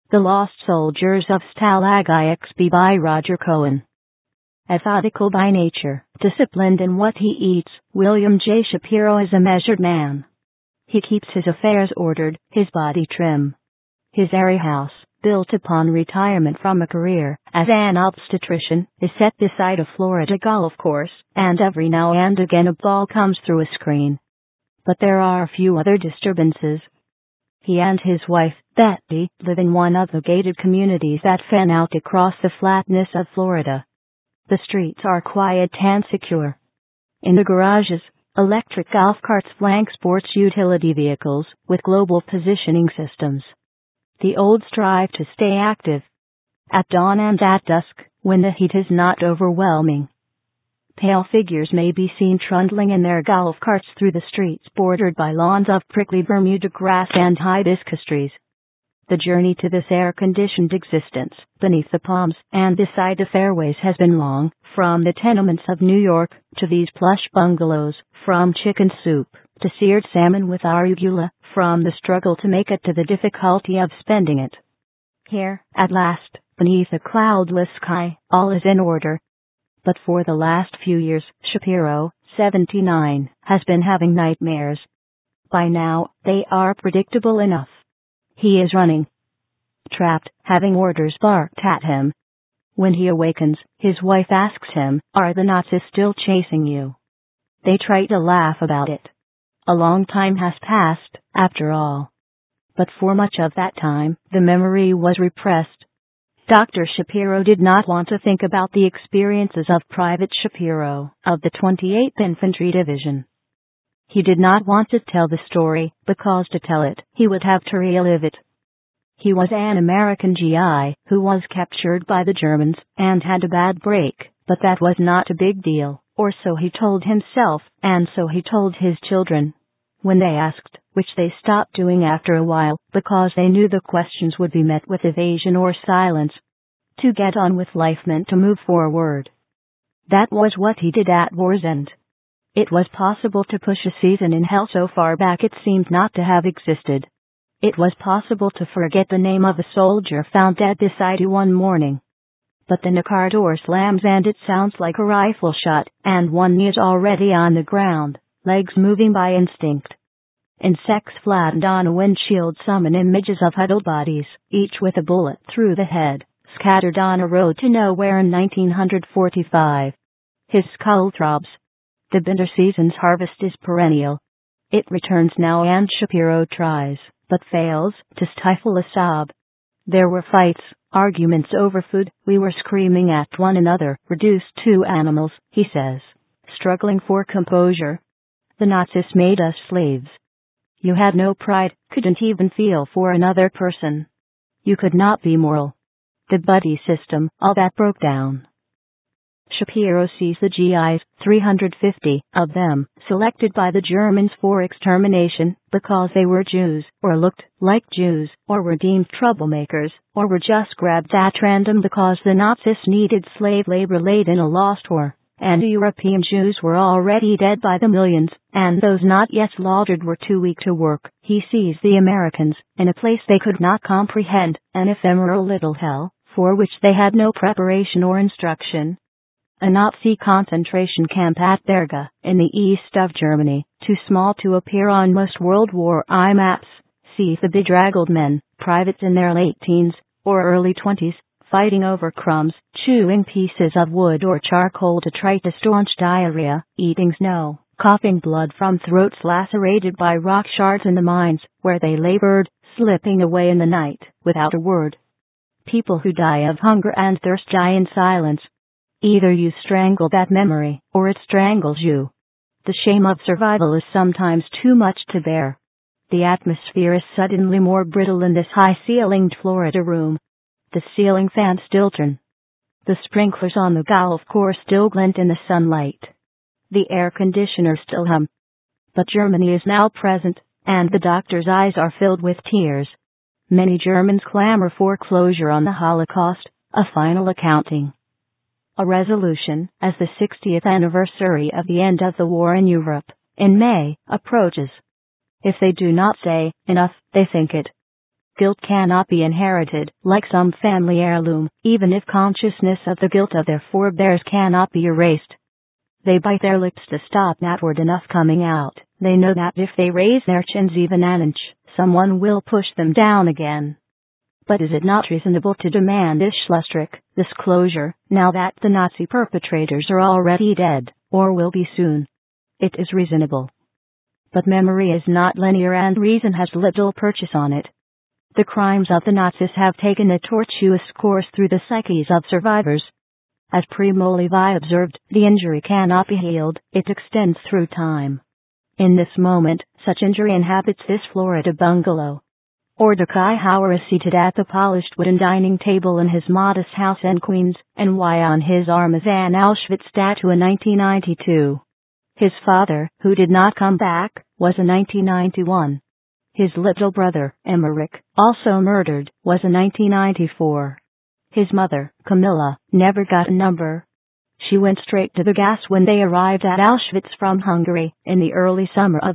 The Lost Soldiers of Stalag IXB by Roger Cohen. Methodical by nature, disciplined in what he eats, William J. Shapiro is a measured man. He keeps his affairs ordered, his body trim. His airy house, built upon retirement from a career as an obstetrician, is set beside a Florida golf course, and every now and again a ball comes through a screen. But there are a few other disturbances. He and his wife, Betty, live in one of the gated communities that fan out across the flatness of Florida. The streets are quiet and secure. In the garages, electric golf carts flank sports utility vehicles with global positioning systems. The old strive to stay active. At dawn and at dusk, when the heat is not overwhelming. Pale figures may be seen trundling in their golf carts through the streets bordered by lawns of prickly Bermuda grass and hibiscus trees. The journey to this air-conditioned existence, beneath the palms and beside the fairways, has been long, from the tenements of New York to these plush bungalows, from chicken soup to seared salmon with arugula, from the struggle to make it to the difficulty of spending it. Here, at last, beneath a cloudless sky, all is in order. But for the last few years, Shapiro, 79, has been having nightmares. By now, they are predictable enough. He is running. Trapped, having orders barked at him. When he awakens, his wife asks him, "Are the Nazis still chasing you?" They try to laugh about it. A long time has passed, after all. But for much of that time, the memory was repressed. Dr. Shapiro did not want to think about the experiences of Private Shapiro of the 28th Infantry Division. He did not want to tell the story, because to tell it, he would have to relive it. He was an American GI who was captured by the Germans and had a bad break, but that was not a big deal, or so he told himself, and so he told his children. When they asked, which they stopped doing after a while, because they knew the questions would be met with evasion or silence. To get on with life meant to move forward. That was what he did at war's end. It was possible to push a season in hell so far back it seemed not to have existed. It was possible to forget the name of a soldier found dead beside you one morning. But then a car door slams and it sounds like a rifle shot, and one knee is already on the ground, legs moving by instinct. Insects flattened on a windshield summon images of huddled bodies, each with a bullet through the head, scattered on a road to nowhere in 1945. His skull throbs. The bitter season's harvest is perennial. It returns now and Shapiro tries, but fails, to stifle a sob. There were fights, arguments over food, we were screaming at one another, reduced to animals, he says, struggling for composure. The Nazis made us slaves. You had no pride, couldn't even feel for another person. You could not be moral. The buddy system, all that broke down. Shapiro sees the GIs, 350 of them, selected by the Germans for extermination because they were Jews, or looked like Jews, or were deemed troublemakers, or were just grabbed at random because the Nazis needed slave labor late in a lost war, and the European Jews were already dead by the millions, and those not yet slaughtered were too weak to work. He sees the Americans, in a place they could not comprehend, an ephemeral little hell, for which they had no preparation or instruction. A Nazi concentration camp at Berga, in the east of Germany, too small to appear on most World War I maps, sees the bedraggled men, privates in their late teens, or early 20s, fighting over crumbs, chewing pieces of wood or charcoal to try to staunch diarrhea, eating snow, coughing blood from throats lacerated by rock shards in the mines, where they labored, slipping away in the night, without a word. People who die of hunger and thirst die in silence. Either you strangle that memory, or it strangles you. The shame of survival is sometimes too much to bear. The atmosphere is suddenly more brittle in this high-ceilinged Florida room. The ceiling fans still turn. The sprinklers on the golf course still glint in the sunlight. The air conditioner still hum. But Germany is now present, and the doctor's eyes are filled with tears. Many Germans clamor for closure on the Holocaust, a final accounting. A resolution, as the 60th anniversary of the end of the war in Europe, in May, approaches. If they do not say enough, they think it. Guilt cannot be inherited, like some family heirloom, even if consciousness of the guilt of their forebears cannot be erased. They bite their lips to stop that word enough coming out. They know that if they raise their chins even an inch, someone will push them down again. But is it not reasonable to demand this Schlussstrich, this closure, now that the Nazi perpetrators are already dead, or will be soon? It is reasonable. But memory is not linear and reason has little purchase on it. The crimes of the Nazis have taken a tortuous course through the psyches of survivors. As Primo Levi observed, the injury cannot be healed, it extends through time. In this moment, such injury inhabits this Florida bungalow. Mordecai Hauer is seated at the polished wooden dining table in his modest house in Queens, and on his arm is an Auschwitz statue in 1992. His father, who did not come back, was in 1991. His little brother, Emmerich, also murdered, was in 1994. His mother, Camilla, never got a number. She went straight to the gas when they arrived at Auschwitz from Hungary in the early summer of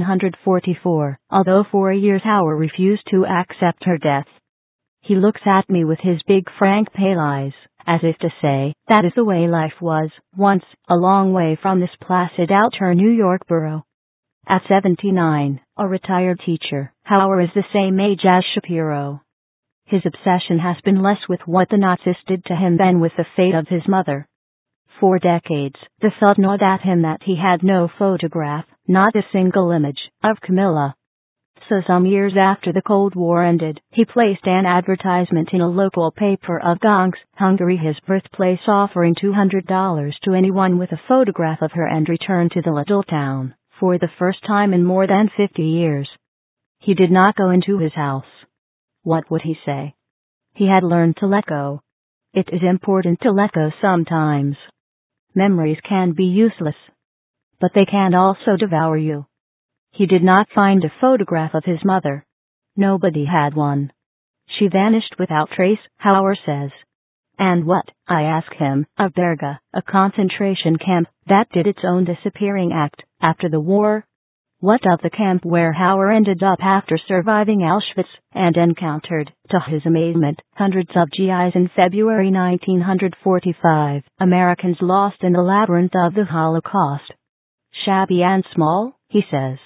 1944, although for years Hauer refused to accept her death. He looks at me with his big frank pale eyes, as if to say, that is the way life was, once, a long way from this placid outer New York borough. At 79, a retired teacher, Hauer is the same age as Shapiro. His obsession has been less with what the Nazis did to him than with the fate of his mother. For decades, the thought gnawed at him that he had no photograph, not a single image, of Camilla. So some years after the Cold War ended, he placed an advertisement in a local paper of Gdansk, Hungary, his birthplace, offering $200 to anyone with a photograph of her, and returned to the little town, for the first time in more than 50 years. He did not go into his house. What would he say? He had learned to let go. It is important to let go sometimes. Memories can be useless, but they can also devour you. He did not find a photograph of his mother. Nobody had one. She vanished without trace, Hauer says. And what, I ask him, of Berga, a concentration camp that did its own disappearing act after the war? What of the camp where Hauer ended up after surviving Auschwitz and encountered, to his amazement, hundreds of GIs in February 1945, Americans lost in the labyrinth of the Holocaust? Shabby and small, he says.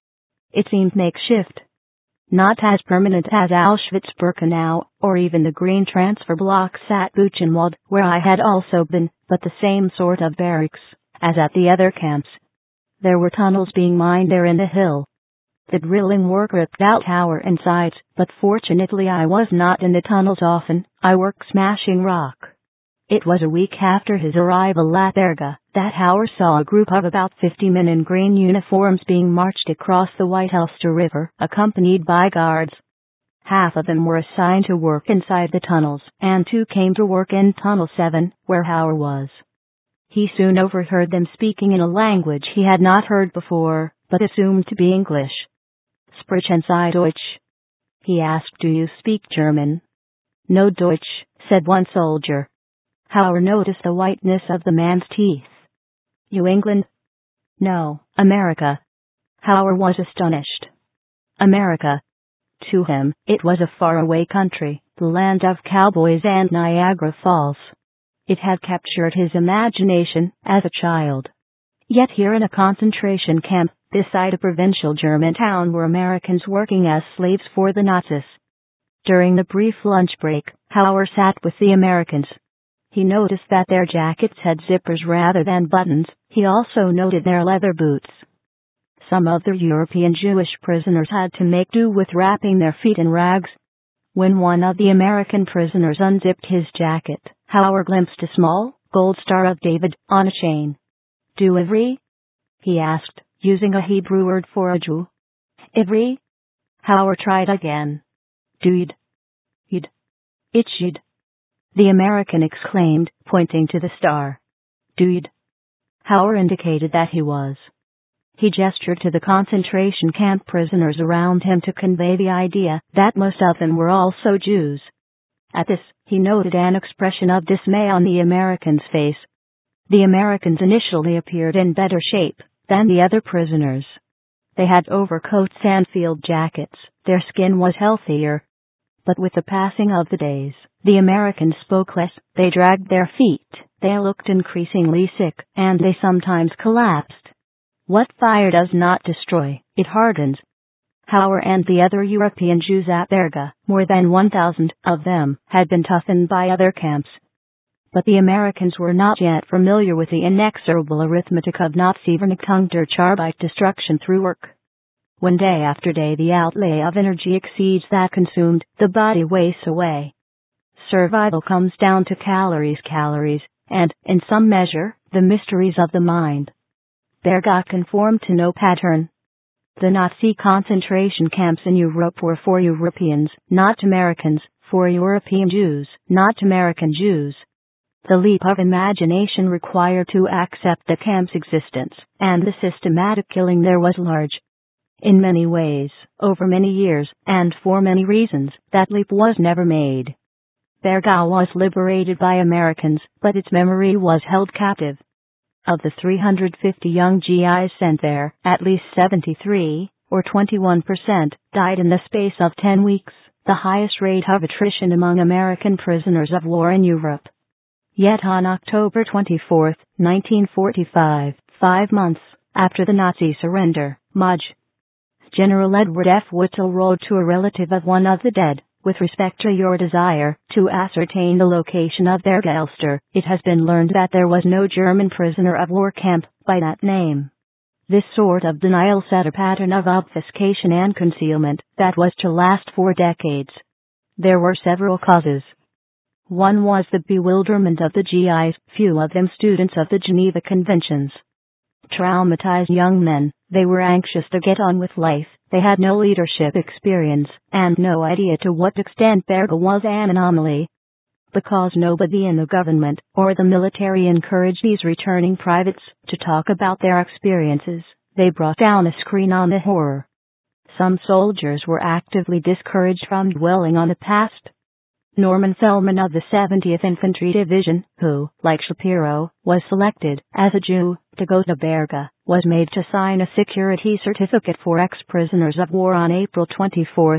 It seemed makeshift. Not as permanent as Auschwitz-Birkenau, or even the green transfer blocks at Buchenwald, where I had also been, but the same sort of barracks, as at the other camps. There were tunnels being mined there in the hill. The drilling work ripped out Hauer inside, but fortunately I was not in the tunnels often, I worked smashing rock. It was a week after his arrival at Berga that Hauer saw a group of about 50 men in green uniforms being marched across the White Ulster River, accompanied by guards. Half of them were assigned to work inside the tunnels, and 2 came to work in Tunnel 7, where Hauer was. He soon overheard them speaking in a language he had not heard before, but assumed to be English. Sprechen Sie Deutsch? He asked. Do you speak German? No Deutsch, said one soldier. Hauer noticed the whiteness of the man's teeth. You England? No, America. Hauer was astonished. America. To him, it was a faraway country, the land of cowboys and Niagara Falls. It had captured his imagination as a child. Yet here in a concentration camp, beside a provincial German town, were Americans working as slaves for the Nazis. During the brief lunch break, Hauer sat with the Americans. He noticed that their jackets had zippers rather than buttons. He also noted their leather boots. Some of the European Jewish prisoners had to make do with wrapping their feet in rags. When one of the American prisoners unzipped his jacket, Hauer glimpsed a small, gold Star of David on a chain. Du Ivri? He asked, using a Hebrew word for a Jew. Ivri? Hauer tried again. Dude. Yid. Itchid. The American exclaimed, pointing to the star. Dude. Hauer indicated that he was. He gestured to the concentration camp prisoners around him to convey the idea that most of them were also Jews. At this, he noted an expression of dismay on the American's face. The Americans initially appeared in better shape than the other prisoners. They had overcoats and field jackets, their skin was healthier. But with the passing of the days, the Americans spoke less, they dragged their feet, they looked increasingly sick, and they sometimes collapsed. What fire does not destroy, it hardens. Hauer and the other European Jews at Berga, more than 1,000 of them, had been toughened by other camps. But the Americans were not yet familiar with the inexorable arithmetic of Nazi Vernichtungsarbeit, destruction through work. When day after day the outlay of energy exceeds that consumed, the body wastes away. Survival comes down to calories, and, in some measure, the mysteries of the mind. Berga conformed to no pattern. The Nazi concentration camps in Europe were for Europeans, not Americans, for European Jews, not American Jews. The leap of imagination required to accept the camp's existence, and the systematic killing there was large. In many ways, over many years, and for many reasons, that leap was never made. Berga was liberated by Americans, but its memory was held captive. Of the 350 young GIs sent there, at least 73, or 21%, died in the space of 10 weeks, the highest rate of attrition among American prisoners of war in Europe. Yet on October 24, 1945, 5 months after the Nazi surrender, Maj. General Edward F. Whittle wrote to a relative of one of the dead, "With respect to your desire to ascertain the location of Berga Elster, it has been learned that there was no German prisoner of war camp by that name." This sort of denial set a pattern of obfuscation and concealment that was to last for decades. There were several causes. One was the bewilderment of the GIs, few of them students of the Geneva Conventions. Traumatized young men, they were anxious to get on with life, they had no leadership experience, and no idea to what extent Berga was an anomaly. Because nobody in the government or the military encouraged these returning privates to talk about their experiences, they brought down a screen on the horror. Some soldiers were actively discouraged from dwelling on the past. Norman Fellman of the 70th Infantry Division, who, like Shapiro, was selected as a Jew to go to Berga, was made to sign a security certificate for ex-prisoners of war on April 24,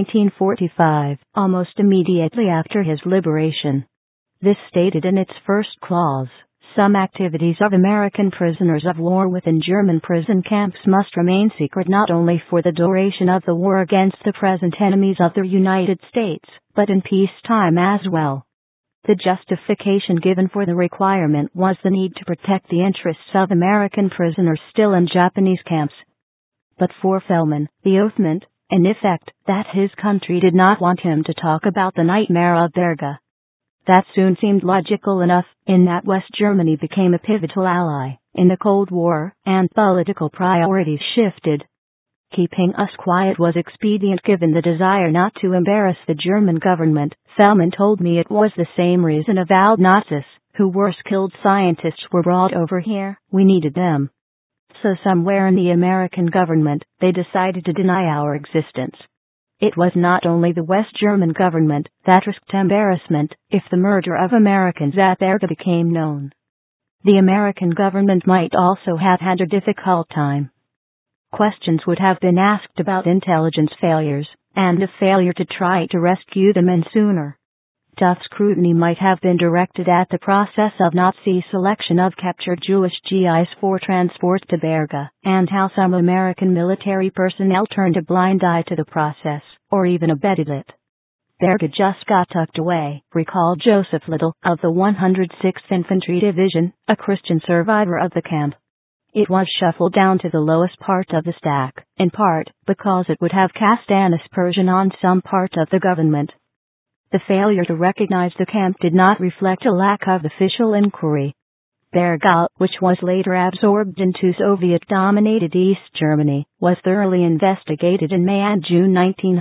1945, almost immediately after his liberation. This stated in its first clause, "Some activities of American prisoners of war within German prison camps must remain secret not only for the duration of the war against the present enemies of the United States, but in peacetime as well." The justification given for the requirement was the need to protect the interests of American prisoners still in Japanese camps. But for Fellman, the oath meant, in effect, that his country did not want him to talk about the nightmare of Berga. That soon seemed logical enough, in that West Germany became a pivotal ally in the Cold War, and political priorities shifted. Keeping us quiet was expedient given the desire not to embarrass the German government. Fellman told me it was the same reason avowed Nazis, who were skilled scientists, were brought over here. We needed them. So somewhere in the American government, they decided to deny our existence. It was not only the West German government that risked embarrassment if the murder of Americans at Berga became known. The American government might also have had a difficult time. Questions would have been asked about intelligence failures, and the failure to try to rescue the men sooner. Tough scrutiny might have been directed at the process of Nazi selection of captured Jewish GIs for transport to Berga, and how some American military personnel turned a blind eye to the process, or even abetted it. Berga just got tucked away, recalled Joseph Little of the 106th Infantry Division, a Christian survivor of the camp. It was shuffled down to the lowest part of the stack, in part because it would have cast an aspersion on some part of the government. The failure to recognize the camp did not reflect a lack of official inquiry. Berga, which was later absorbed into Soviet-dominated East Germany, was thoroughly investigated in May and June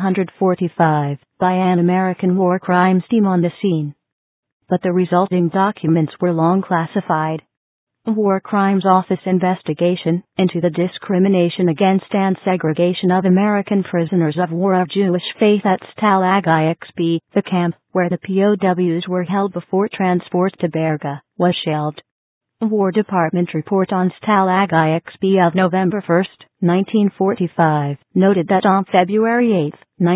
1945 by an American war crimes team on the scene. But the resulting documents were long classified. A War Crimes Office investigation into the discrimination against and segregation of American prisoners of war of Jewish faith at Stalag IXB, the camp where the POWs were held before transport to Berga, was shelved. War Department report on Stalag IXB of November 1, 1945, noted that on February 8,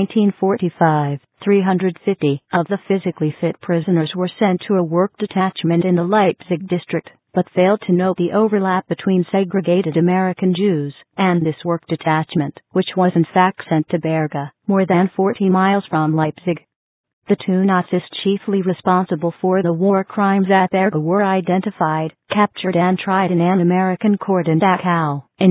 1945, 350 of the physically fit prisoners were sent to a work detachment in the Leipzig district, but failed to note the overlap between segregated American Jews and this work detachment, which was in fact sent to Berga, more than 40 miles from Leipzig. The two Nazis chiefly responsible for the war crimes at Berga were identified, captured and tried in an American court in Dachau in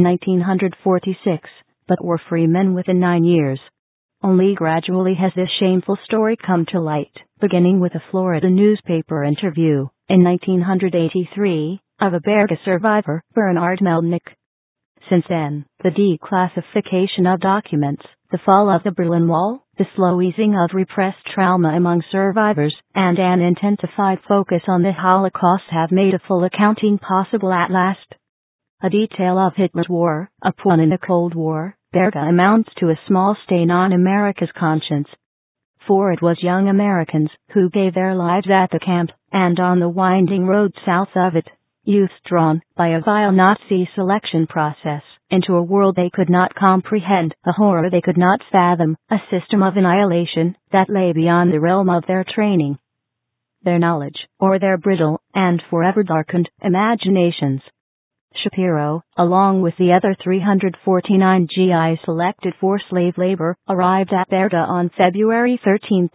1946, but were free men within 9 years. Only gradually has this shameful story come to light, beginning with a Florida newspaper interview, in 1983, of a Berga survivor, Bernard Melnick. Since then, the declassification of documents, the fall of the Berlin Wall, the slow easing of repressed trauma among survivors, and an intensified focus on the Holocaust have made a full accounting possible at last. A detail of Hitler's war, a pawn in the Cold War, Berga amounts to a small stain on America's conscience. For it was young Americans who gave their lives at the camp, and on the winding road south of it, youths drawn by a vile Nazi selection process into a world they could not comprehend, a horror they could not fathom, a system of annihilation that lay beyond the realm of their training, their knowledge, or their brittle and forever darkened imaginations. Shapiro, along with the other 349 GIs selected for slave labor, arrived at Berga on February 13,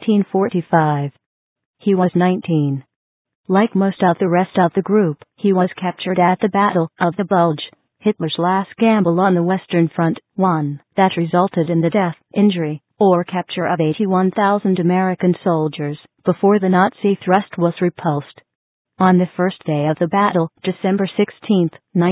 1945. He was 19. Like most of the rest of the group, he was captured at the Battle of the Bulge, Hitler's last gamble on the Western Front, one that resulted in the death, injury, or capture of 81,000 American soldiers, before the Nazi thrust was repulsed. On the first day of the battle, December 16,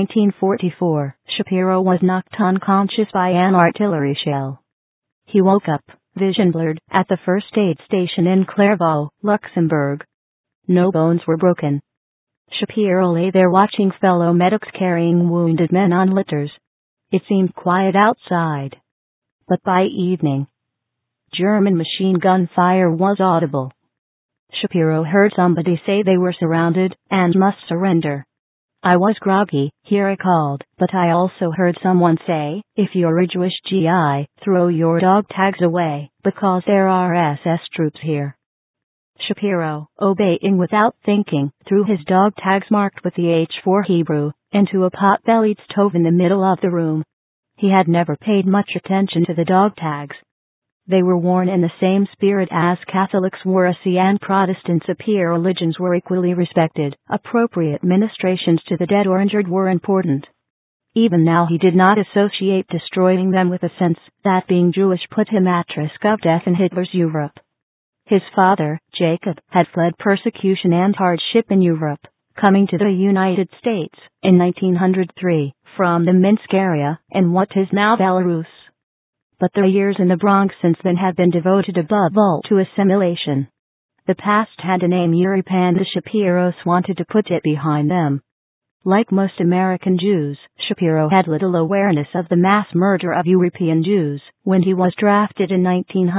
1944, Shapiro was knocked unconscious by an artillery shell. He woke up, vision blurred, at the first aid station in Clairvaux, Luxembourg. No bones were broken. Shapiro lay there watching fellow medics carrying wounded men on litters. It seemed quiet outside. But by evening, German machine gun fire was audible. Shapiro heard somebody say they were surrounded and must surrender. I was groggy, he recalled, but I also heard someone say, if you're a Jewish GI, throw your dog tags away, because there are SS troops here. Shapiro, obeying without thinking, threw his dog tags marked with the H for Hebrew into a pot-bellied stove in the middle of the room. He had never paid much attention to the dog tags. They were worn in the same spirit as Catholics wore, and Protestants appear religions were equally respected. Appropriate ministrations to the dead or injured were important. Even now he did not associate destroying them with a sense that being Jewish put him at risk of death in Hitler's Europe. His father, Jacob, had fled persecution and hardship in Europe, coming to the United States in 1903 from the Minsk area in what is now Belarus. But the years in the Bronx since then have been devoted above all to assimilation. The past had a name, Europe, and the Shapiros wanted to put it behind them. Like most American Jews, Shapiro had little awareness of the mass murder of European Jews when he was drafted in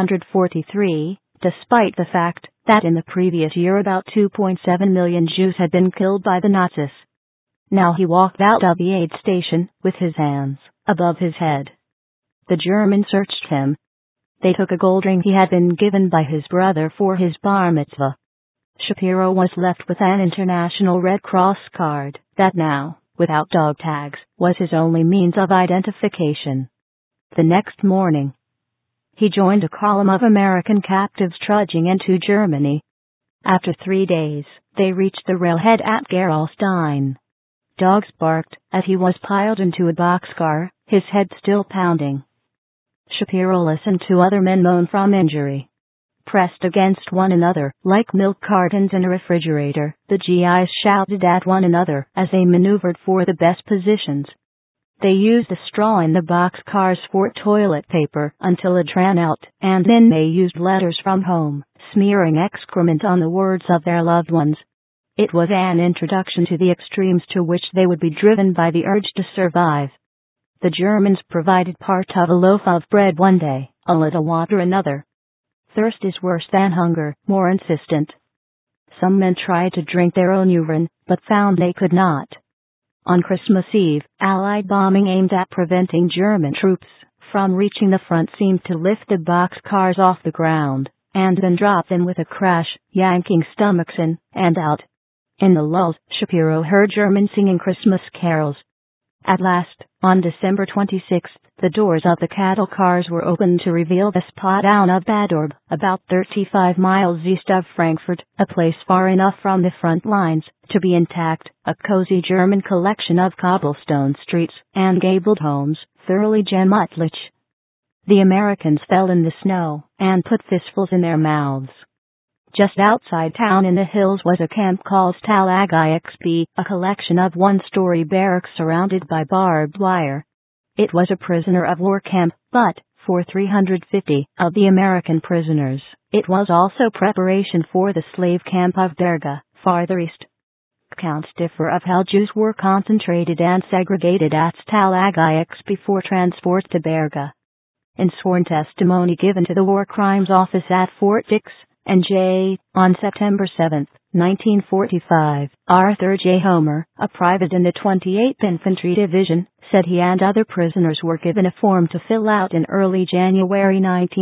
1943, despite the fact that in the previous year about 2.7 million Jews had been killed by the Nazis. Now he walked out of the aid station with his hands above his head. The Germans searched him. They took a gold ring he had been given by his brother for his bar mitzvah. Shapiro was left with an International Red Cross card that now, without dog tags, was his only means of identification. The next morning, he joined a column of American captives trudging into Germany. After 3 days, they reached the railhead at Gerolstein. Dogs barked as he was piled into a boxcar, his head still pounding. Shapiro listened to other men moan from injury. Pressed against one another, like milk cartons in a refrigerator, the GIs shouted at one another as they maneuvered for the best positions. They used the straw in the boxcars for toilet paper until it ran out, and then they used letters from home, smearing excrement on the words of their loved ones. It was an introduction to the extremes to which they would be driven by the urge to survive. The Germans provided part of a loaf of bread one day, a little water another. Thirst is worse than hunger, more insistent. Some men tried to drink their own urine, but found they could not. On Christmas Eve, Allied bombing aimed at preventing German troops from reaching the front seemed to lift the boxcars off the ground, and then drop them with a crash, yanking stomachs in and out. In the lulls, Shapiro heard Germans singing Christmas carols. At last, on December 26, the doors of the cattle cars were opened to reveal the spot town of Bad Orb, about 35 miles east of Frankfurt, a place far enough from the front lines to be intact, a cozy German collection of cobblestone streets and gabled homes, thoroughly gemütlich. The Americans fell in the snow and put fistfuls in their mouths. Just outside town in the hills was a camp called Stalag IXB, a collection of one-story barracks surrounded by barbed wire. It was a prisoner of war camp, but, for 350 of the American prisoners, it was also preparation for the slave camp of Berga, farther east. Accounts differ of how Jews were concentrated and segregated at Stalag IXB before transport to Berga. In sworn testimony given to the War Crimes Office at Fort Dix, N.J., on September 7, 1945, Arthur J. Homer, a private in the 28th Infantry Division, said he and other prisoners were given a form to fill out in early January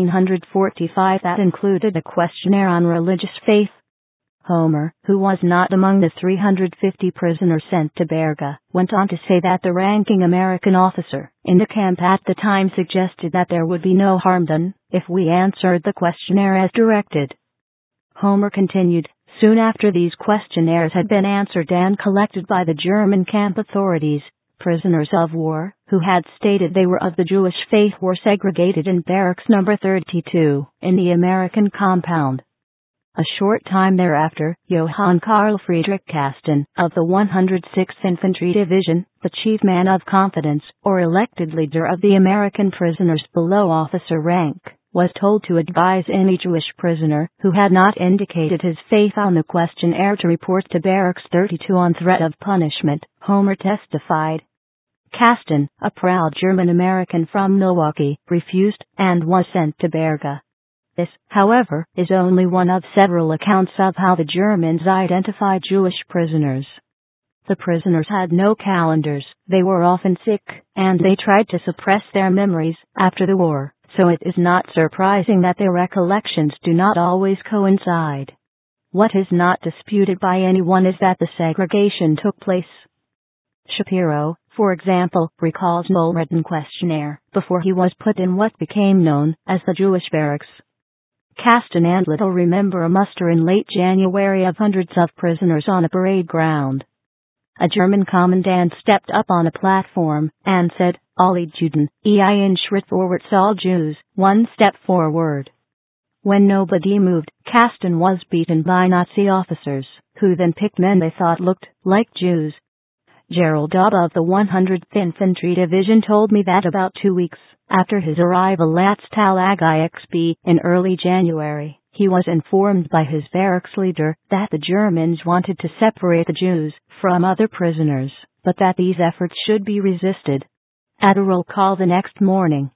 1945 that included a questionnaire on religious faith. Homer, who was not among the 350 prisoners sent to Berga, went on to say that the ranking American officer in the camp at the time suggested that there would be no harm done if we answered the questionnaire as directed. Homer continued, soon after these questionnaires had been answered and collected by the German camp authorities, prisoners of war, who had stated they were of the Jewish faith, were segregated in barracks number 32, in the American compound. A short time thereafter, Johann Karl Friedrich Kasten, of the 106th Infantry Division, the chief man of confidence, or elected leader of the American prisoners below officer rank, was told to advise any Jewish prisoner who had not indicated his faith on the questionnaire to report to Barracks 32 on threat of punishment, Homer testified. Kasten, a proud German-American from Milwaukee, refused and was sent to Berga. This, however, is only one of several accounts of how the Germans identified Jewish prisoners. The prisoners had no calendars, they were often sick, and they tried to suppress their memories after the war, so it is not surprising that their recollections do not always coincide. What is not disputed by anyone is that the segregation took place. Shapiro, for example, recalls an old-written questionnaire before he was put in what became known as the Jewish barracks. Kasten and Little remember a muster in late January of hundreds of prisoners on a parade ground. A German commandant stepped up on a platform and said, "Alle Juden, ein Schritt vorwärts, all Jews, one step forward." When nobody moved, Kasten was beaten by Nazi officers, who then picked men they thought looked like Jews. Gerald Dobb of the 100th Infantry Division told me that about 2 weeks after his arrival at Stalag IXB in early January, he was informed by his barracks leader that the Germans wanted to separate the Jews from other prisoners, but that these efforts should be resisted. At a roll call the next morning,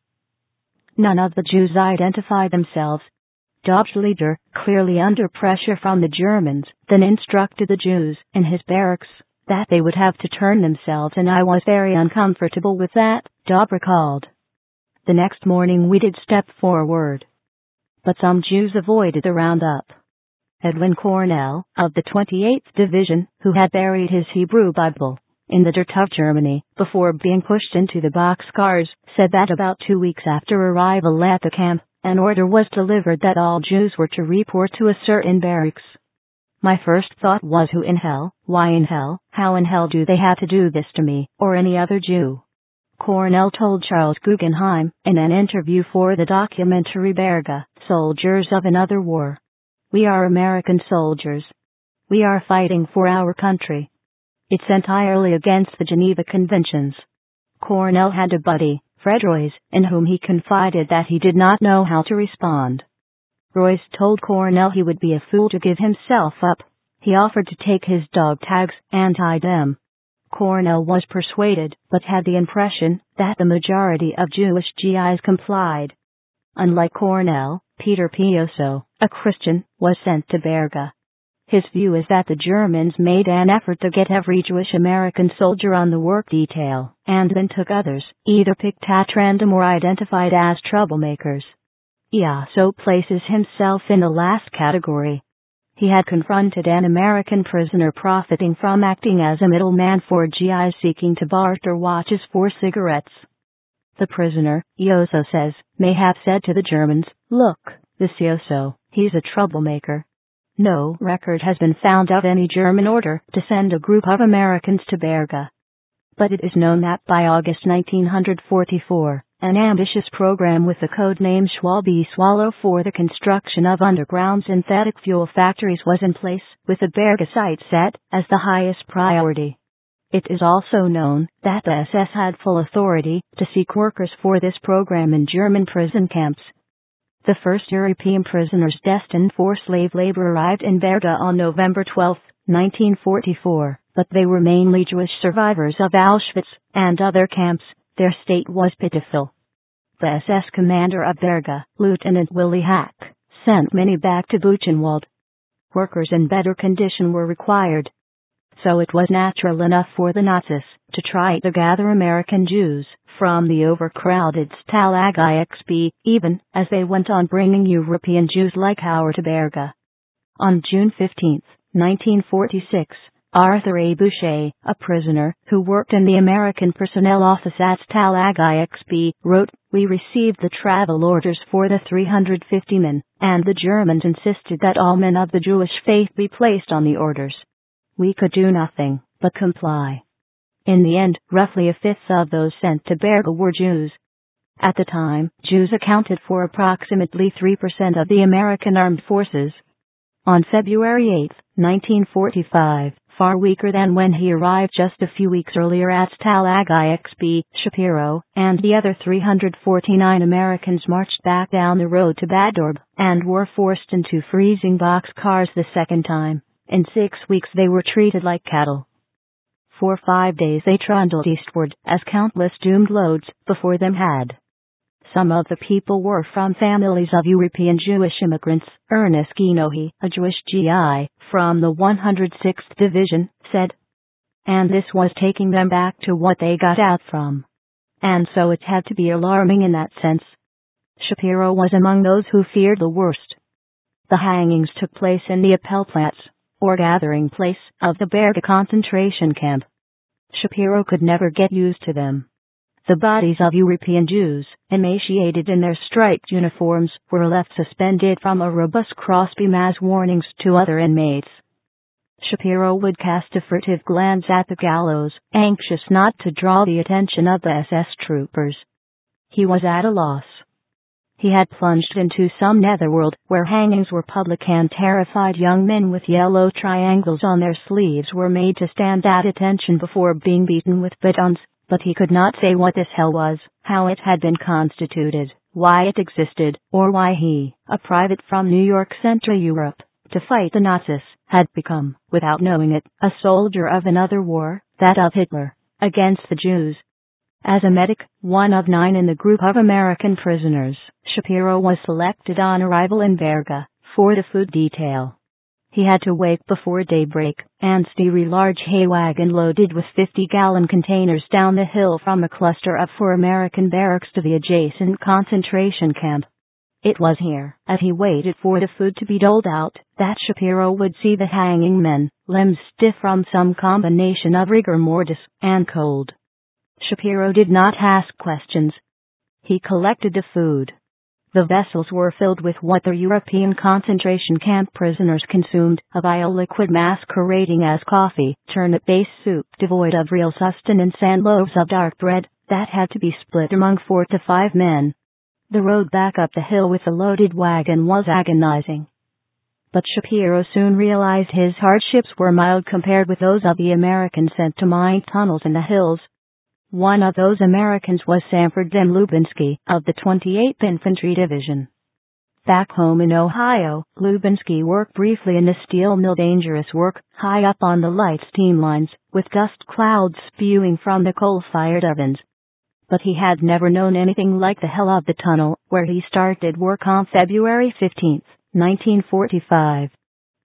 none of the Jews identified themselves. Dobb's leader, clearly under pressure from the Germans, then instructed the Jews in his barracks that they would have to turn themselves, and I was very uncomfortable with that, Dobb recalled. The next morning we did step forward, but some Jews avoided the roundup. Edwin Cornell, of the 28th Division, who had buried his Hebrew Bible in the dirt of Germany before being pushed into the boxcars, said that about 2 weeks after arrival at the camp, an order was delivered that all Jews were to report to a certain barracks. My first thought was, who in hell, why in hell, how in hell do they have to do this to me, or any other Jew? Cornell told Charles Guggenheim, in an interview for the documentary Berga, Soldiers of Another War. We are American soldiers. We are fighting for our country. It's entirely against the Geneva Conventions. Cornell had a buddy, Fred Royce, in whom he confided that he did not know how to respond. Royce told Cornell he would be a fool to give himself up. He offered to take his dog tags and hide them. Cornell was persuaded, but had the impression that the majority of Jewish GIs complied. Unlike Cornell, Peter Pioso, a Christian, was sent to Berga. His view is that the Germans made an effort to get every Jewish American soldier on the work detail, and then took others, either picked at random or identified as troublemakers. He also places himself in the last category. He had confronted an American prisoner profiting from acting as a middleman for GIs seeking to barter watches for cigarettes. The prisoner, Yoso says, may have said to the Germans, "Look, this Yoso, he's a troublemaker." No record has been found of any German order to send a group of Americans to Berga. But it is known that by August 1944, an ambitious program with the code name Schwalbe Swallow for the construction of underground synthetic fuel factories was in place, with the Berga site set as the highest priority. It is also known that the SS had full authority to seek workers for this program in German prison camps. The first European prisoners destined for slave labor arrived in Berga on November 12, 1944, but they were mainly Jewish survivors of Auschwitz and other camps. Their state was pitiful. The SS commander of Berga, Lieutenant Willy Hack, sent many back to Buchenwald. Workers in better condition were required. So it was natural enough for the Nazis to try to gather American Jews from the overcrowded Stalag IXB, even as they went on bringing European Jews like Hauer to Berga. On June 15, 1946, Arthur A. Boucher, a prisoner who worked in the American personnel office at Stalag IXB, wrote, "We received the travel orders for the 350 men, and the Germans insisted that all men of the Jewish faith be placed on the orders. We could do nothing but comply." In the end, roughly a fifth of those sent to Berga were Jews. At the time, Jews accounted for approximately 3% of the American armed forces. On February 8, 1945, far weaker than when he arrived just a few weeks earlier at Stalag IXB, Shapiro and the other 349 Americans marched back down the road to Bad Orb and were forced into freezing boxcars the second time. In 6 weeks they were treated like cattle. For 5 days they trundled eastward, as countless doomed loads before them had. Some of the people were from families of European Jewish immigrants. Ernest Genohi, a Jewish GI from the 106th Division, said. And this was taking them back to what they got out from. And so it had to be alarming in that sense. Shapiro was among those who feared the worst. The hangings took place in the Appellplatz, or gathering place, of the Berga concentration camp. Shapiro could never get used to them. The bodies of European Jews, emaciated in their striped uniforms, were left suspended from a robust crossbeam as warnings to other inmates. Shapiro would cast a furtive glance at the gallows, anxious not to draw the attention of the SS troopers. He was at a loss. He had plunged into some netherworld where hangings were public and terrified young men with yellow triangles on their sleeves were made to stand at attention before being beaten with batons. But he could not say what this hell was, how it had been constituted, why it existed, or why he, a private from New York sent to Europe to fight the Nazis, had become, without knowing it, a soldier of another war, that of Hitler, against the Jews. As a medic, one of 9 in the group of American prisoners, Shapiro was selected on arrival in Berga for the food detail. He had to wake before daybreak and steer a large hay wagon loaded with 50-gallon containers down the hill from a cluster of 4 American barracks to the adjacent concentration camp. It was here, as he waited for the food to be doled out, that Shapiro would see the hanging men, limbs stiff from some combination of rigor mortis and cold. Shapiro did not ask questions. He collected the food. The vessels were filled with what the European concentration camp prisoners consumed, a vile liquid masquerading as coffee, turnip-based soup devoid of real sustenance, and loaves of dark bread that had to be split among 4 to 5 men. The road back up the hill with the loaded wagon was agonizing. But Shapiro soon realized his hardships were mild compared with those of the Americans sent to mine tunnels in the hills. One of those Americans was Sanford M. Lubinsky of the 28th Infantry Division. Back home in Ohio, Lubinsky worked briefly in the steel mill, dangerous work, high up on the light steam lines, with dust clouds spewing from the coal-fired ovens. But he had never known anything like the hell of the tunnel, where he started work on February 15, 1945.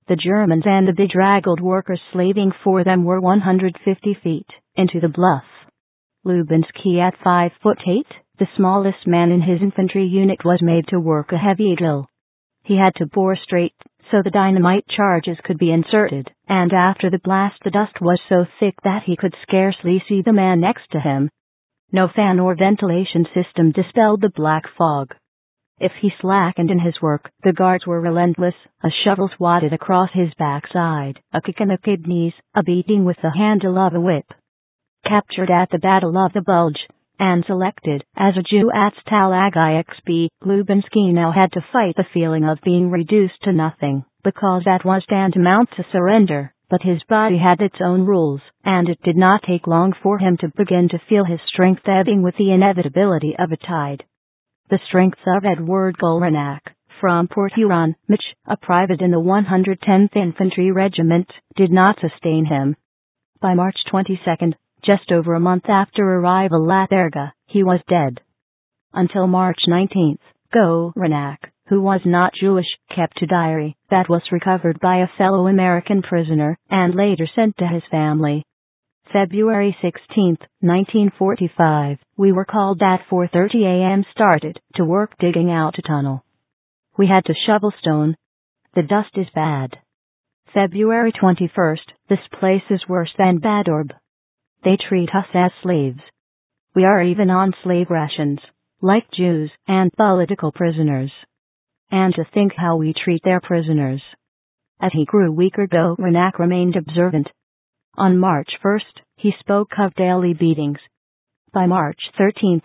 The Germans and the bedraggled workers slaving for them were 150 feet into the bluff. Lubinski, at 5'8", the smallest man in his infantry unit, was made to work a heavy drill. He had to bore straight so the dynamite charges could be inserted, and after the blast the dust was so thick that he could scarcely see the man next to him. No fan or ventilation system dispelled the black fog. If he slackened in his work, the guards were relentless. A shovel swatted across his backside, a kick in the kidneys, a beating with the handle of a whip. Captured at the Battle of the Bulge, and selected as a Jew at Stalag IXB, Lubinski now had to fight the feeling of being reduced to nothing, because that was tantamount to surrender. But his body had its own rules, and it did not take long for him to begin to feel his strength ebbing with the inevitability of a tide. The strength of Edward Golrenak, from Port Huron, Mich., a private in the 110th Infantry Regiment, did not sustain him. By March 22, just over a month after arrival at Berga, he was dead. Until March 19, Golrenak, who was not Jewish, kept a diary that was recovered by a fellow American prisoner and later sent to his family. February 16, 1945, we were called at 4:30 a.m. started to work digging out a tunnel. We had to shovel stone. The dust is bad. February 21, this place is worse than Badorb. They treat us as slaves. We are even on slave rations, like Jews and political prisoners. And to think how we treat their prisoners. As he grew weaker, Golrenak remained observant. On March 1, he spoke of daily beatings. By March 13,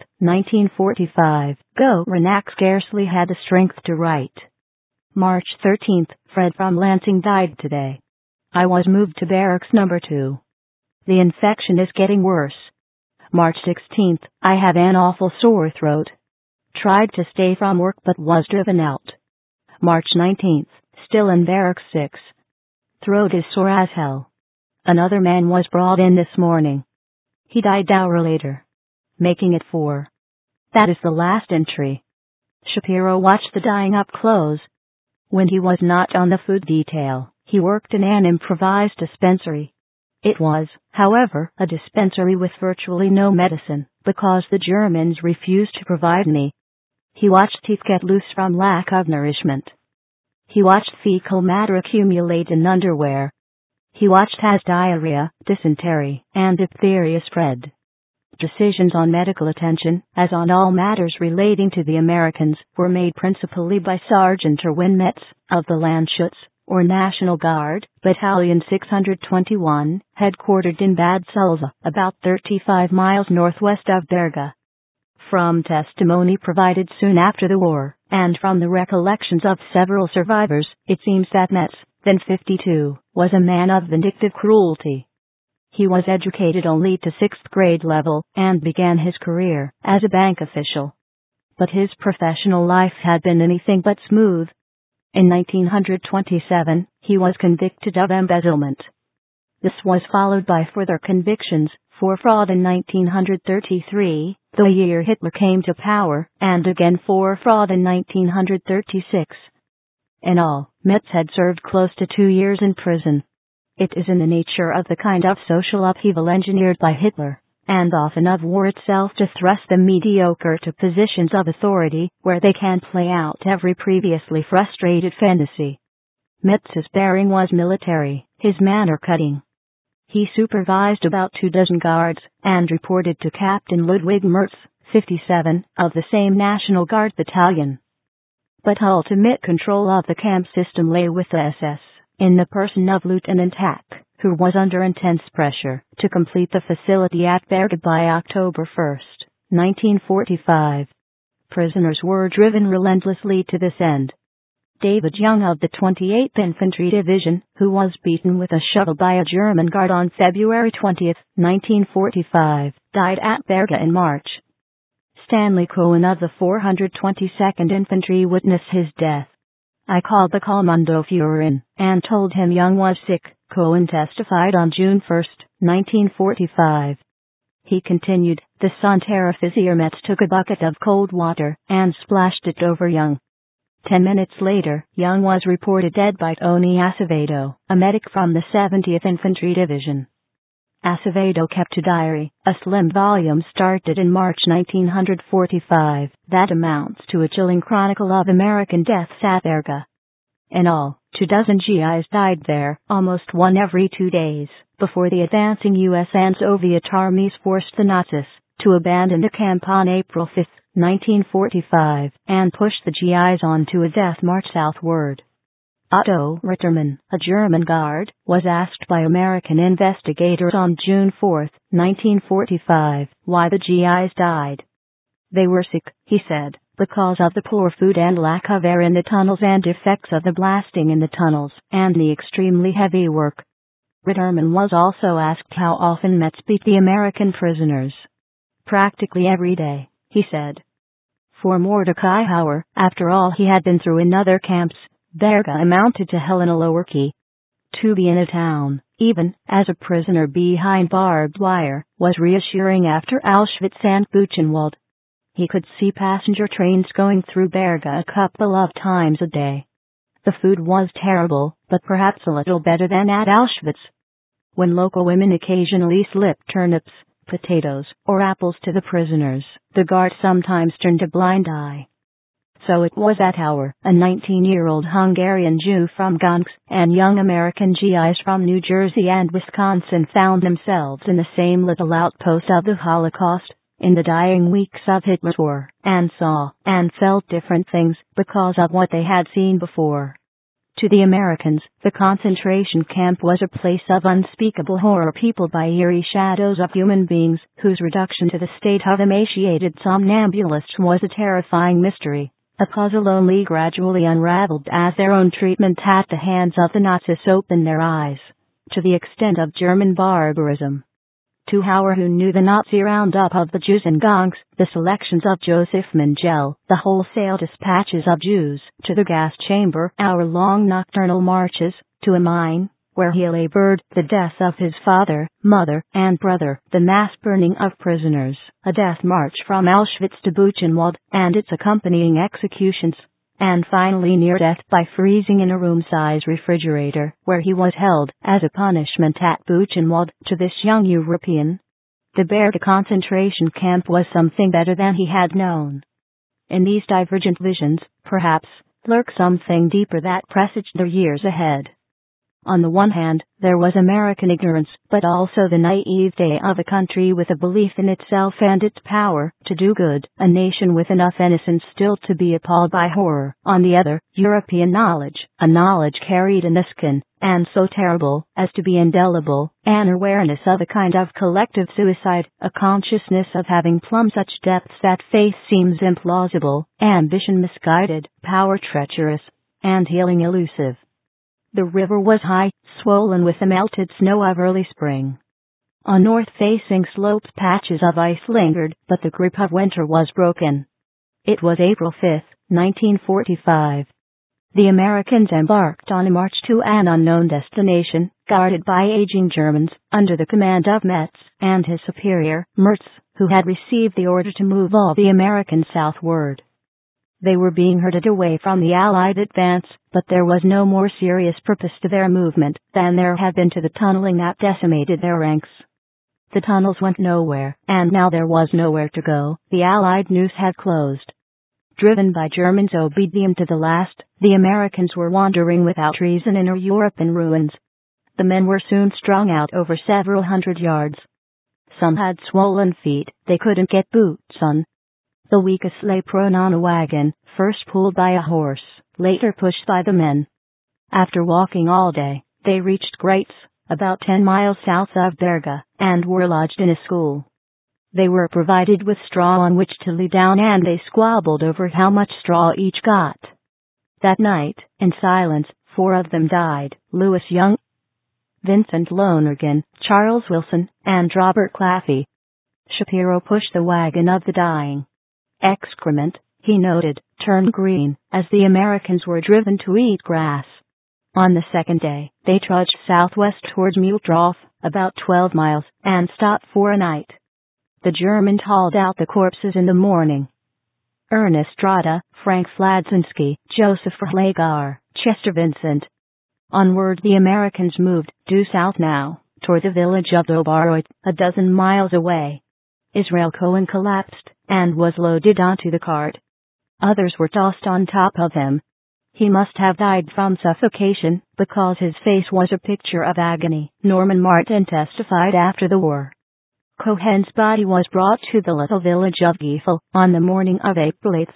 1945, Golrenak scarcely had the strength to write. March 13, Fred from Lansing died today. I was moved to barracks number 2. The infection is getting worse. March 16, I have an awful sore throat. Tried to stay from work but was driven out. March 19, still in barracks 6. Throat is sore as hell. Another man was brought in this morning. He died hour later, making it 4. That is the last entry. Shapiro watched the dying up close. When he was not on the food detail, he worked in an improvised dispensary. It was, however, a dispensary with virtually no medicine, because the Germans refused to provide any. He watched teeth get loose from lack of nourishment. He watched fecal matter accumulate in underwear. He watched as diarrhea, dysentery, and diphtheria spread. Decisions on medical attention, as on all matters relating to the Americans, were made principally by Sergeant Erwin Metz, of the Landschutz, or National Guard, Battalion 621, headquartered in Bad Sulza, about 35 miles northwest of Berga. From testimony provided soon after the war, and from the recollections of several survivors, it seems that Metz, then 52, was a man of vindictive cruelty. He was educated only to 6th grade level, and began his career as a bank official. But his professional life had been anything but smooth. In 1927, he was convicted of embezzlement. This was followed by further convictions for fraud in 1933, the year Hitler came to power, and again for fraud in 1936. In all, Metz had served close to 2 years in prison. It is in the nature of the kind of social upheaval engineered by Hitler, and often of war itself, to thrust the mediocre to positions of authority, where they can play out every previously frustrated fantasy. Metz's bearing was military, his manner cutting. He supervised about 24 guards, and reported to Captain Ludwig Merz, 57, of the same National Guard battalion. But ultimate control of the camp system lay with the SS, in the person of Lieutenant Hack, who was under intense pressure to complete the facility at Berga by October 1, 1945. Prisoners were driven relentlessly to this end. David Young of the 28th Infantry Division, who was beaten with a shovel by a German guard on February 20, 1945, died at Berga in March. Stanley Cohen of the 422nd Infantry witnessed his death. I called the Kommando in and told him Young was sick, Cohen testified on June 1, 1945. He continued, the Sonderoffizier Metz took a bucket of cold water and splashed it over Young. 10 minutes later, Young was reported dead by Tony Acevedo, a medic from the 70th Infantry Division. Acevedo kept a diary, a slim volume started in March 1945, that amounts to a chilling chronicle of American deaths at Berga. In all, 24 GIs died there, almost one every 2 days, before the advancing U.S. and Soviet armies forced the Nazis to abandon the camp on April 5, 1945, and pushed the GIs on to a death march southward. Otto Rittermann, a German guard, was asked by American investigators on June 4, 1945, why the GIs died. They were sick, he said, because of the poor food and lack of air in the tunnels and effects of the blasting in the tunnels and the extremely heavy work. Rittermann was also asked how often Mets beat the American prisoners. Practically every day, he said. For Mordecai Hauer, after all he had been through in other camps, Berga amounted to hell in a lower key. To be in a town, even as a prisoner behind barbed wire, was reassuring after Auschwitz and Buchenwald. He could see passenger trains going through Berga a couple of times a day. The food was terrible, but perhaps a little better than at Auschwitz. When local women occasionally slipped turnips, potatoes, or apples to the prisoners, the guard sometimes turned a blind eye. So it was that Hauer, a 19-year-old Hungarian Jew from Gansk, and young American GIs from New Jersey and Wisconsin found themselves in the same little outpost of the Holocaust, in the dying weeks of Hitler's war, and saw and felt different things because of what they had seen before. To the Americans, the concentration camp was a place of unspeakable horror peopled by eerie shadows of human beings, whose reduction to the state of emaciated somnambulists was a terrifying mystery. A puzzle only gradually unraveled as their own treatment at the hands of the Nazis opened their eyes to the extent of German barbarism. To Hauer, who knew the Nazi roundup of the Jews in Gansk, the selections of Joseph Mengele, the wholesale dispatches of Jews to the gas chamber, hour-long nocturnal marches to a mine, where he labored, the death of his father, mother, and brother, the mass burning of prisoners, a death march from Auschwitz to Buchenwald, and its accompanying executions, and finally near death by freezing in a room-size refrigerator, where he was held as a punishment at Buchenwald, to this young European. The Berga concentration camp was something better than he had known. In these divergent visions, perhaps, lurked something deeper that presaged their years ahead. On the one hand, there was American ignorance, but also the naivete of a country with a belief in itself and its power to do good, a nation with enough innocence still to be appalled by horror. On the other, European knowledge, a knowledge carried in the skin, and so terrible as to be indelible, an awareness of a kind of collective suicide, a consciousness of having plumbed such depths that faith seems implausible, ambition misguided, power treacherous, and healing elusive. The river was high, swollen with the melted snow of early spring. On north-facing slopes patches of ice lingered, but the grip of winter was broken. It was April 5, 1945. The Americans embarked on a march to an unknown destination, guarded by aging Germans, under the command of Metz and his superior, Mertz, who had received the order to move all the Americans southward. They were being herded away from the Allied advance, but there was no more serious purpose to their movement than there had been to the tunneling that decimated their ranks. The tunnels went nowhere, and now there was nowhere to go. The Allied noose had closed. Driven by Germans obedient to the last, the Americans were wandering without reason in a Europe in ruins. The men were soon strung out over several hundred yards. Some had swollen feet they couldn't get boots on. The weakest lay prone on a wagon, first pulled by a horse, later pushed by the men. After walking all day, they reached Greiz, about 10 miles south of Berga, and were lodged in a school. They were provided with straw on which to lie down, and they squabbled over how much straw each got. That night, in silence, 4 of them died: Louis Young, Vincent Lonergan, Charles Wilson, and Robert Claffey. Shapiro pushed the wagon of the dying. Excrement, he noted, turned green as the Americans were driven to eat grass. On the second day, they trudged southwest towards Muhldorf, about 12 miles, and stopped for a night. The Germans hauled out the corpses in the morning. Ernest Strada, Frank Fladzinski, Joseph Rehlegar, Chester Vincent. Onward the Americans moved, due south now, toward the village of Obaroit, a dozen miles away. Israel Cohen collapsed, and was loaded onto the cart. Others were tossed on top of him. He must have died from suffocation, because his face was a picture of agony, Norman Martin testified after the war. Cohen's body was brought to the little village of Giefel on the morning of April 8,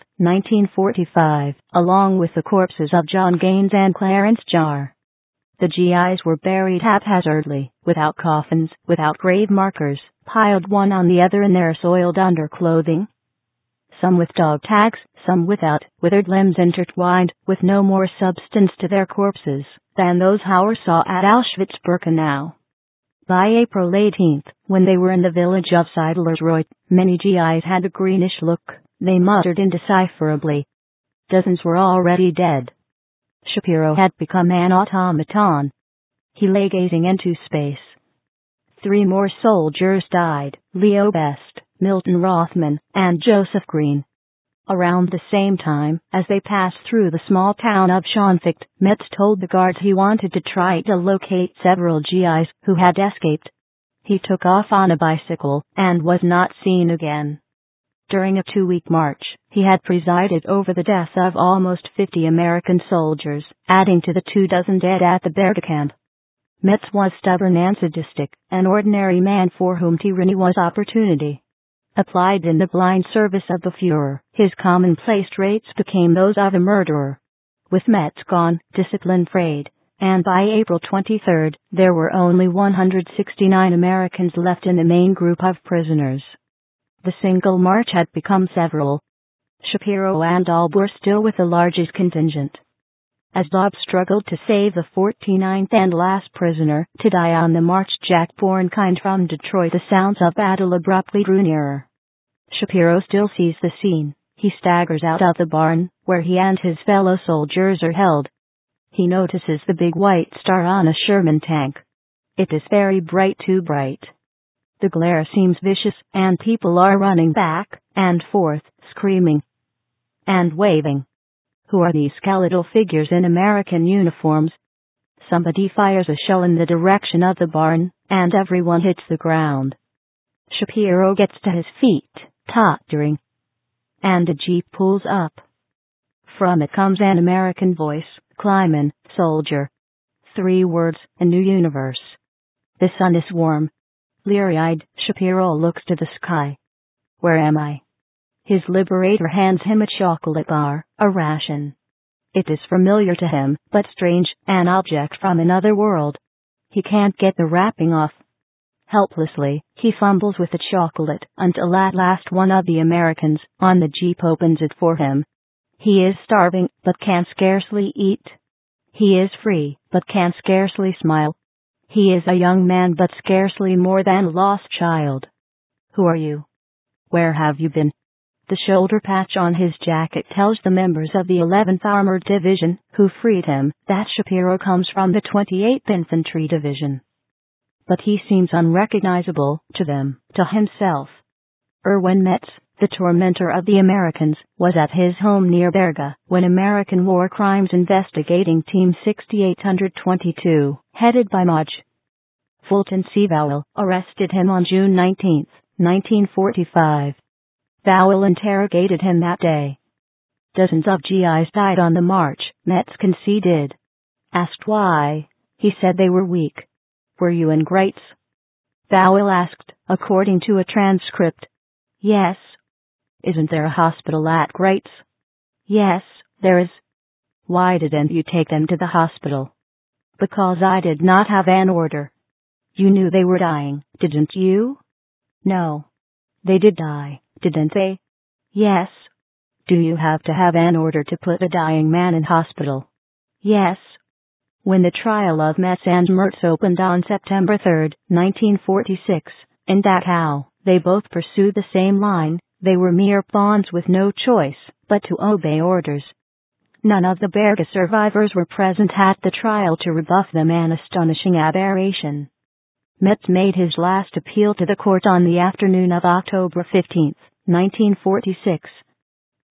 1945, along with the corpses of John Gaines and Clarence Jarr. The GIs were buried haphazardly, without coffins, without grave markers, piled one on the other in their soiled underclothing. Some with dog tags, some without, withered limbs intertwined, with no more substance to their corpses than those Hauer saw at Auschwitz-Birkenau. By April 18, when they were in the village of Seidlersreuth, many GIs had a greenish look. They muttered indecipherably. Dozens were already dead. Shapiro had become an automaton. He lay gazing into space. 3 more soldiers died, Leo Best, Milton Rothman, and Joseph Green. Around the same time, as they passed through the small town of Schonficht, Metz told the guards he wanted to try to locate several GIs who had escaped. He took off on a bicycle and was not seen again. During a 2-week march, he had presided over the death of almost 50 American soldiers, adding to the 24 dead at the Berge camp. Metz was stubborn and sadistic, an ordinary man for whom tyranny was opportunity. Applied in the blind service of the Führer, his commonplace traits became those of a murderer. With Metz gone, discipline frayed, and by April 23, there were only 169 Americans left in the main group of prisoners. The single march had become several. Shapiro and Daub were still with the largest contingent. As Daub struggled to save the 49th and last prisoner to die on the march, Jack Bornkind from Detroit, the sounds of battle abruptly drew nearer. Shapiro still sees the scene. He staggers out of the barn, where he and his fellow soldiers are held. He notices the big white star on a Sherman tank. It is very bright, too bright. The glare seems vicious, and people are running back and forth, screaming and waving. Who are these skeletal figures in American uniforms? Somebody fires a shell in the direction of the barn, and everyone hits the ground. Shapiro gets to his feet, tottering, and a jeep pulls up. From it comes an American voice, Kleiman, soldier. 3 words, a new universe. The sun is warm. Leery-eyed, Shapiro looks to the sky. Where am I? His liberator hands him a chocolate bar, a ration. It is familiar to him, but strange, an object from another world. He can't get the wrapping off. Helplessly, he fumbles with the chocolate until at last one of the Americans on the jeep opens it for him. He is starving, but can scarcely eat. He is free, but can scarcely smile. He is a young man, but scarcely more than a lost child. Who are you? Where have you been? The shoulder patch on his jacket tells the members of the 11th Armored Division, who freed him, that Shapiro comes from the 28th Infantry Division. But he seems unrecognizable to them, to himself. Erwin Metz, the tormentor of the Americans, was at his home near Berga when American War Crimes Investigating Team 6822, headed by Maj. Fulton C. Vowell, arrested him on June 19, 1945. Vowell interrogated him that day. Dozens of GIs died on the march, Metz conceded. Asked why, he said they were weak. Were you in Greitz? Vowell asked, according to a transcript. Yes. Isn't there a hospital at Greitz? Yes, there is. Why didn't you take them to the hospital? Because I did not have an order. You knew they were dying, didn't you? No. They did die, didn't they? Yes. Do you have to have an order to put a dying man in hospital? Yes. When the trial of Metz and Mertz opened on September 3, 1946, in Dachau, they both pursued the same line. They were mere pawns with no choice but to obey orders. None of the Berga survivors were present at the trial to rebuff them, an astonishing aberration. Metz made his last appeal to the court on the afternoon of October 15, 1946.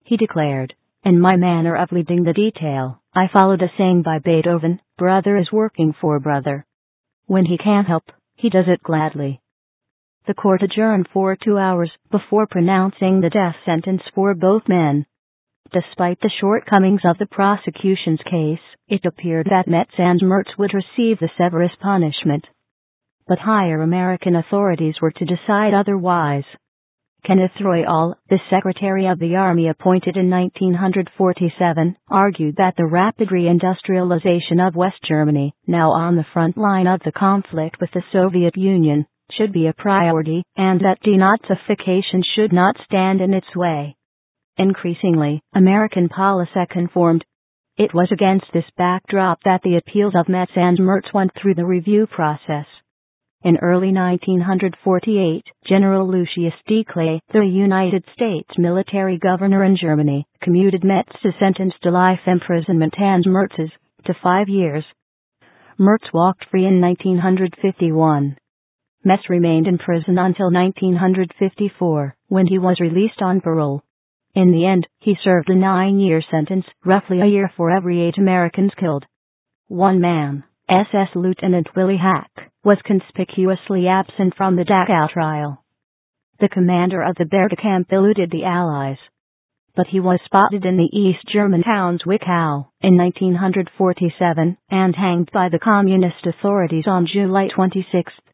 he declared, in my manner of leading the detail, I followed a saying by Beethoven, brother is working for brother. When he can't help, he does it gladly. The court adjourned for 2 hours before pronouncing the death sentence for both men. Despite the shortcomings of the prosecution's case, it appeared that Metz and Mertz would receive the severest punishment. But higher American authorities were to decide otherwise. Kenneth Royall, the Secretary of the Army appointed in 1947, argued that the rapid reindustrialization of West Germany, now on the front line of the conflict with the Soviet Union, should be a priority, and that denazification should not stand in its way. Increasingly, American policy conformed. It was against this backdrop that the appeals of Metz and Mertz went through the review process. In early 1948, General Lucius D. Clay, the United States military governor in Germany, commuted Metz's sentence to life imprisonment and Mertz's to 5 years. Mertz walked free in 1951. Metz remained in prison until 1954, when he was released on parole. In the end, he served a 9-year sentence, roughly a year for every 8 Americans killed. One man, SS Lieutenant Willie Hack, was conspicuously absent from the Dachau trial. The commander of the Berge camp eluded the Allies. But he was spotted in the East German town Zwickau in 1947 and hanged by the communist authorities on July 26,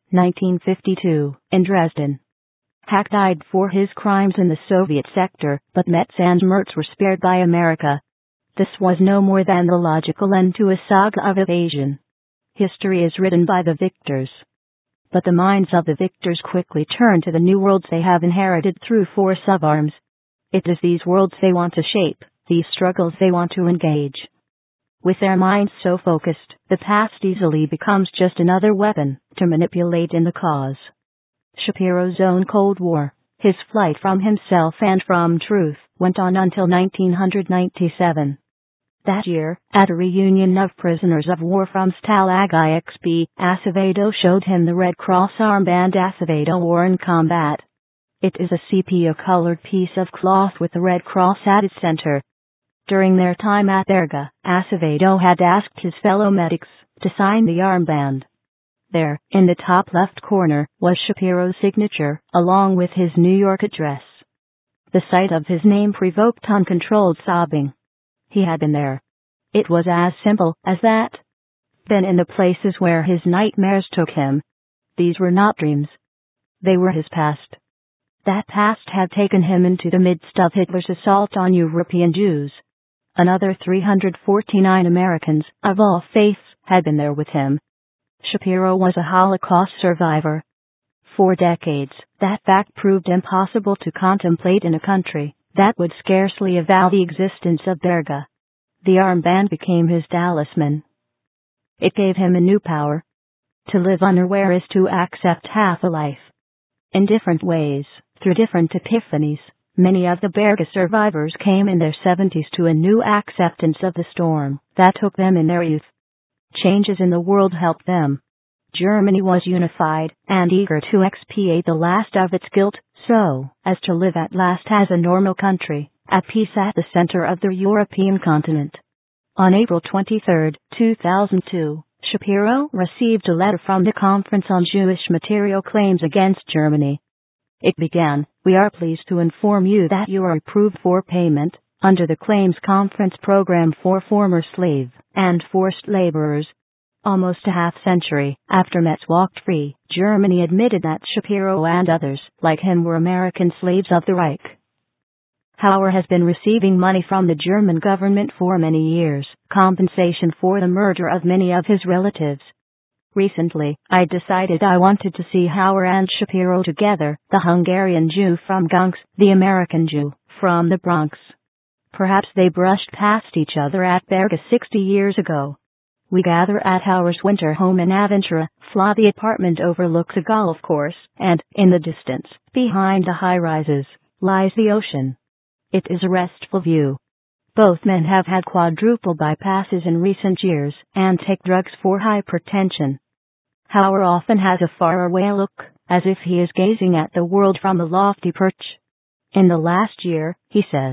1952, in Dresden. Hack died for his crimes in the Soviet sector, but Metz and Mertz were spared by America. This was no more than the logical end to a saga of evasion. History is written by the victors. But the minds of the victors quickly turn to the new worlds they have inherited through force of arms. It is these worlds they want to shape, these struggles they want to engage. With their minds so focused, the past easily becomes just another weapon to manipulate in the cause. Shapiro's own Cold War, his flight from himself and from truth, went on until 1997. That year, at a reunion of prisoners of war from Stalag IXB, Acevedo showed him the Red Cross armband Acevedo wore in combat. It is a sepia-colored piece of cloth with the Red Cross at its center. During their time at Berga, Acevedo had asked his fellow medics to sign the armband. There, in the top left corner, was Shapiro's signature, along with his New York address. The sight of his name provoked uncontrolled sobbing. He had been there. It was as simple as that. Been in the places where his nightmares took him. These were not dreams. They were his past. That past had taken him into the midst of Hitler's assault on European Jews. Another 349 Americans, of all faiths, had been there with him. Shapiro was a Holocaust survivor. For decades, that fact proved impossible to contemplate in a country that would scarcely avow the existence of Berga. The armband became his talisman. It gave him a new power. To live unaware is to accept half a life. In different ways, through different epiphanies, many of the Berga survivors came in their 70s to a new acceptance of the storm that took them in their youth. Changes in the world helped them. Germany was unified and eager to expiate the last of its guilt, so as to live at last as a normal country, at peace at the center of the European continent. On April 23, 2002, Shapiro received a letter from the Conference on Jewish Material Claims Against Germany. It began, "We are pleased to inform you that you are approved for payment under the Claims Conference Program for Former Slave and Forced Laborers." Almost a half-century after Metz walked free, Germany admitted that Shapiro and others, like him, were American slaves of the Reich. Hauer has been receiving money from the German government for many years, compensation for the murder of many of his relatives. Recently, I decided I wanted to see Hauer and Shapiro together, the Hungarian Jew from Gunks, the American Jew from the Bronx. Perhaps they brushed past each other at Berga 60 years ago. We gather at Hauer's winter home in Aventura. The apartment overlooks a golf course, and, in the distance, behind the high-rises, lies the ocean. It is a restful view. Both men have had quadruple bypasses in recent years and take drugs for hypertension. Hauer often has a faraway look, as if he is gazing at the world from a lofty perch. In the last year, he says,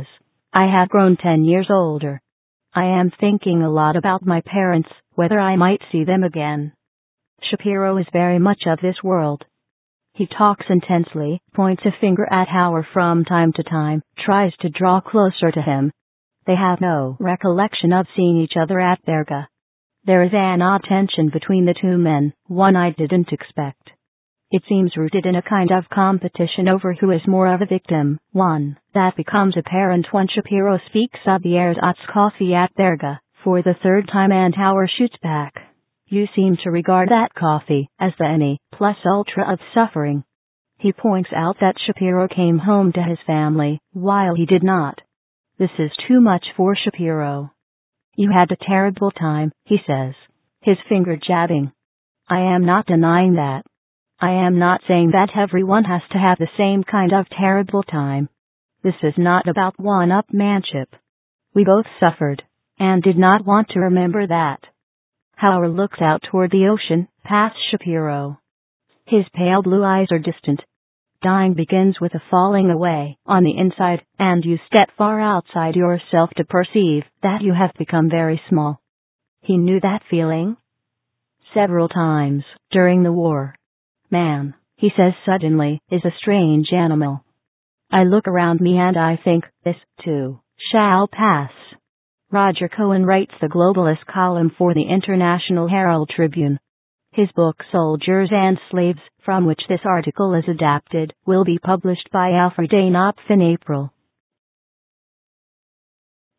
I have grown 10 years older. I am thinking a lot about my parents, whether I might see them again. Shapiro is very much of this world. He talks intensely, points a finger at Howard from time to time, tries to draw closer to him. They have no recollection of seeing each other at Berga. There is an odd tension between the two men, one I didn't expect. It seems rooted in a kind of competition over who is more of a victim, one that becomes apparent when Shapiro speaks of the ersatz coffee at Berga for the third time and Howard shoots back. You seem to regard that coffee as the ne plus ultra of suffering. He points out that Shapiro came home to his family, while he did not. This is too much for Shapiro. You had a terrible time, he says, his finger jabbing. I am not denying that. I am not saying that everyone has to have the same kind of terrible time. This is not about one-upmanship. We both suffered, and did not want to remember that. Howard looks out toward the ocean, past Shapiro. His pale blue eyes are distant. Dying begins with a falling away on the inside, and you step far outside yourself to perceive that you have become very small. He knew that feeling several times during the war. Man, he says suddenly, is a strange animal. I look around me and I think, this, too, shall pass. Roger Cohen writes the globalist column for the International Herald Tribune. His book Soldiers and Slaves, from which this article is adapted, will be published by Alfred A. Knopf in April.